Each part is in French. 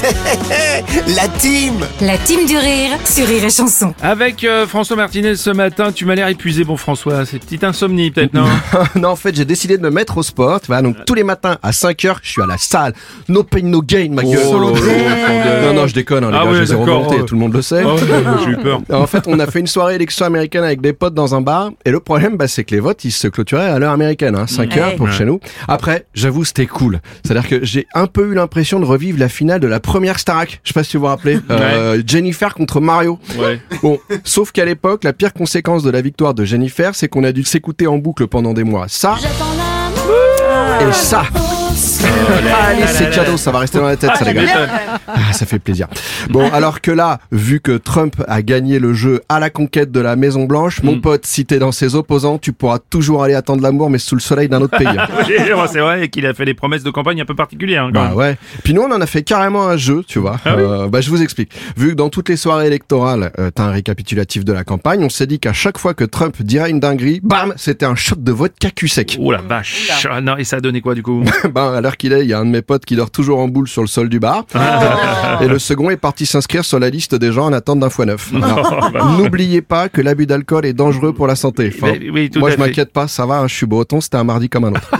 La team du rire sur Rire et Chanson. Avec François Martinez ce matin, tu m'as l'air épuisé, bon François, c'est petite insomnie peut-être, non? Non, en fait, j'ai décidé de me mettre au sport, tu vois, donc tous les matins à 5h, je suis à la salle. No pain, no gain, ma gueule. Non, je déconne, hein, les gars, j'ai zéro volonté, tout le monde le sait. J'ai eu peur. En fait, on a fait une soirée élection américaine avec des potes dans un bar, et le problème, c'est que les votes, ils se clôturaient à l'heure américaine, 5h pour chez nous. Après, j'avoue, c'était cool. C'est-à-dire que j'ai un peu eu l'impression de revivre la finale de la première Starac. Je sais pas si vous vous rappelez. Jennifer contre Mario. Ouais. Bon, sauf qu'à l'époque, la pire conséquence de la victoire de Jennifer, c'est qu'on a dû s'écouter en boucle pendant des mois. Ça et ça. Allez, c'est cadeau, ça va rester dans la tête, ça les gars. Ça fait plaisir. Bon, alors que là, vu que Trump a gagné le jeu à la conquête de la Maison Blanche, mon pote, si t'es dans ses opposants, tu pourras toujours aller attendre l'amour, mais sous le soleil d'un autre pays. Oui, c'est vrai qu'il a fait des promesses de campagne un peu particulières. Ouais. Puis nous, on en a fait carrément un jeu, tu vois. Je vous explique. Vu que dans toutes les soirées électorales, t'as un récapitulatif de la campagne, on s'est dit qu'à chaque fois que Trump dirait une dinguerie, bam, c'était un shot de vodka cul sec. Oh la vache. Non, et ça a donné quoi du coup? À l'heure qu'il est, il y a un de mes potes qui dort toujours en boule sur le sol du bar. Et le second est parti s'inscrire sur la liste des gens en attente d'un x9. N'oubliez pas que l'abus d'alcool est dangereux pour la santé. Moi, je m'inquiète pas, ça va, je suis breton, c'était un mardi comme un autre.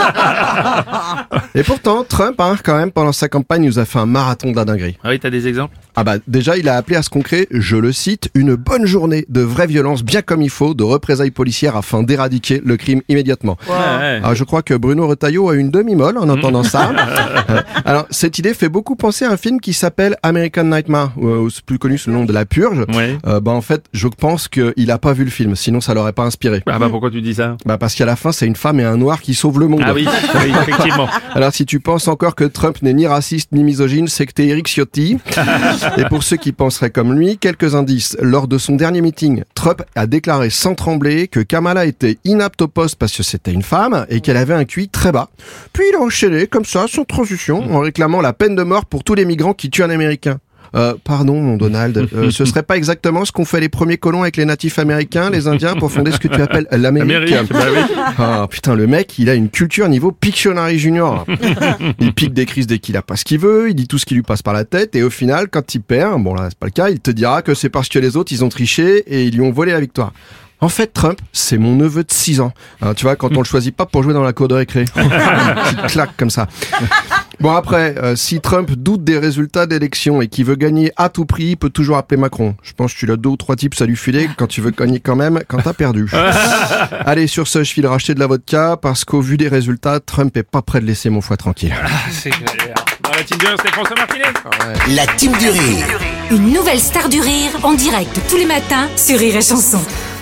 Et pourtant, Trump, quand même, pendant sa campagne, nous a fait un marathon de la dinguerie. Ah oui, t'as des exemples? Déjà, il a appelé à ce qu'on crée, je le cite, une bonne journée de vraie violence bien comme il faut, de représailles policières afin d'éradiquer le crime immédiatement. Alors, je crois que Bruno Retailleau a une demi-molle en entendant ça. Alors, cette idée fait beaucoup penser à un film qui s'appelle American Nightmare, ou c'est plus connu sous le nom de La Purge. En fait, je pense qu'il a pas vu le film, sinon ça l'aurait pas inspiré. Pourquoi tu dis ça? Parce qu'à la fin, c'est une femme et un noir qui sauvent le monde. Ah oui, effectivement. Alors, si tu penses encore que Trump n'est ni raciste ni misogyne, c'est que t'es Eric Ciotti. Et pour ceux qui penseraient comme lui, quelques indices. Lors de son dernier meeting, Trump a déclaré sans trembler que Kamala était inapte au poste parce que c'était une femme et qu'elle avait un QI très bas. Puis il a enchaîné, comme ça, sans transition, en réclamant la peine de mort pour tous les migrants qui tuent un Américain. Pardon, mon Donald, ce serait pas exactement ce qu'ont fait les premiers colons avec les natifs américains, les Indiens, pour fonder ce que tu appelles l'Amérique? Ah, putain, le mec, il a une culture niveau Pictionary Junior. Il pique des crises dès qu'il a pas ce qu'il veut, il dit tout ce qui lui passe par la tête, et au final, quand il perd, bon là, c'est pas le cas, il te dira que c'est parce que les autres, ils ont triché et ils lui ont volé la victoire. En fait, Trump, c'est mon neveu de 6 ans. Tu vois, quand on le choisit pas pour jouer dans la cour de récré. Une petite claque comme ça. Bon, après, si Trump doute des résultats d'élection et qu'il veut gagner à tout prix, il peut toujours appeler Macron. Je pense que tu l'as 2 ou 3 tips à lui filer quand tu veux gagner quand même, quand t'as perdu. Allez, sur ce, je file racheter de la vodka parce qu'au vu des résultats, Trump est pas prêt de laisser mon foie tranquille. C'est clair. Dans la team du rire, c'était François Martinez. La team du rire. Une nouvelle star du rire en direct tous les matins sur Rire et Chanson.